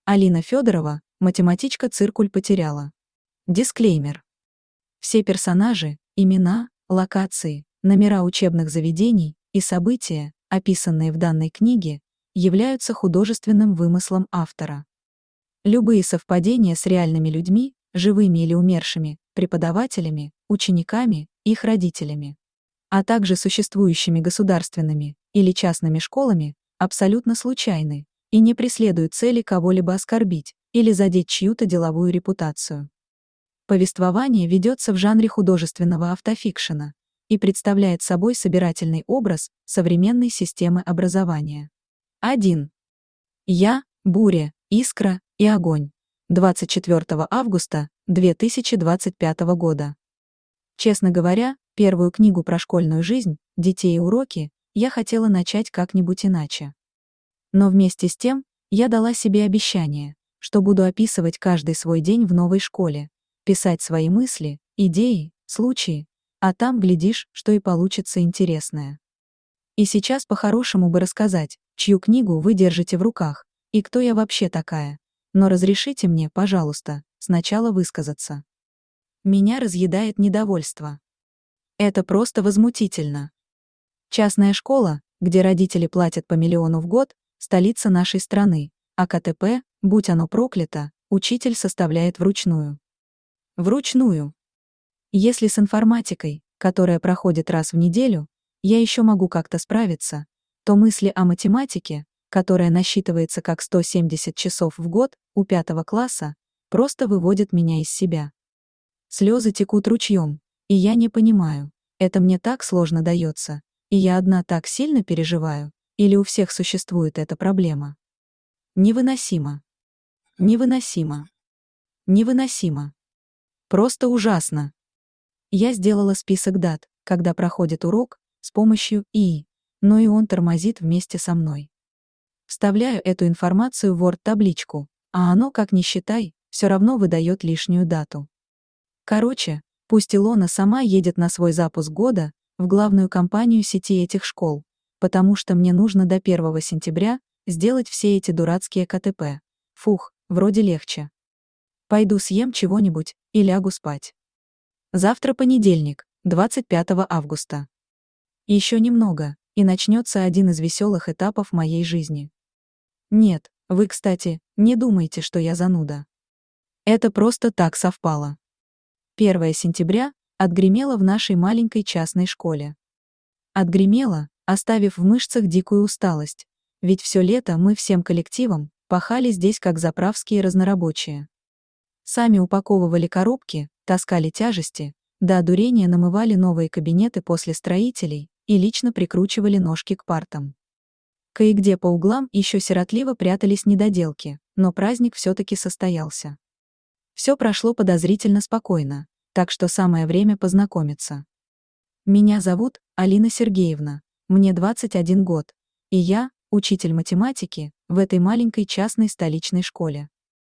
Алина Федорова, математичка, циркуль потеряла. Дисклеймер. Все персонажи, имена, локации, номера учебных заведений и события, описанные в данной книге, являются художественным вымыслом автора. Любые совпадения с реальными людьми, живыми или умершими, преподавателями, учениками, их родителями, а также существующими государственными или частными школами, абсолютно случайны и не преследуют цели кого-либо оскорбить или задеть чью-то деловую репутацию. Повествование ведется в жанре художественного автофикшена и представляет собой собирательный образ современной системы образования. 1. Я, буря, искра и огонь. 24 августа 2025 года. Честно говоря, первую книгу про школьную жизнь, детей и уроки я хотела начать как-нибудь иначе. Но вместе с тем, я дала себе обещание, что буду описывать каждый свой день в новой школе, писать свои мысли, идеи, случаи, а там, глядишь, что и получится интересное. И сейчас по-хорошему бы рассказать, чью книгу вы держите в руках, и кто я вообще такая. Но разрешите мне, пожалуйста, сначала высказаться. Меня разъедает недовольство. Это просто возмутительно. Частная школа, где родители платят по миллиону в год, столица нашей страны, а КТП, будь оно проклято, учитель составляет вручную. Вручную. Если с информатикой, которая проходит раз в неделю, я еще могу как-то справиться, то мысли о математике, которая насчитывается как 170 часов в год у 5 класса, просто выводят меня из себя. Слезы текут ручьем, и я не понимаю, это мне так сложно дается, и я одна так сильно переживаю, или у всех существует эта проблема. Невыносимо. Невыносимо. Невыносимо. Просто ужасно. Я сделала список дат, когда проходит урок, с помощью ИИ, но и он тормозит вместе со мной. Вставляю эту информацию в Word-табличку, а оно, как ни считай, все равно выдает лишнюю дату. Короче, пусть Илона сама едет на свой запуск года в главную компанию сети этих школ, потому что мне нужно до 1 сентября сделать все эти дурацкие КТП. Фух, вроде легче. Пойду съем чего-нибудь и лягу спать. Завтра понедельник, 25 августа. Еще немного, и начнется один из веселых этапов моей жизни. Нет, вы, кстати, не думайте, что я зануда. Это просто так совпало. 1 сентября отгремело в нашей маленькой частной школе. Отгремело, оставив в мышцах дикую усталость, ведь все лето мы всем коллективом пахали здесь как заправские разнорабочие. Сами упаковывали коробки, таскали тяжести, до одурения намывали новые кабинеты после строителей и лично прикручивали ножки к партам. Кое-где по углам еще сиротливо прятались недоделки, но праздник все-таки состоялся. Все прошло подозрительно спокойно, так что самое время познакомиться. Меня зовут Алина Сергеевна, мне 21 год, и я учитель математики в этой маленькой частной столичной школе.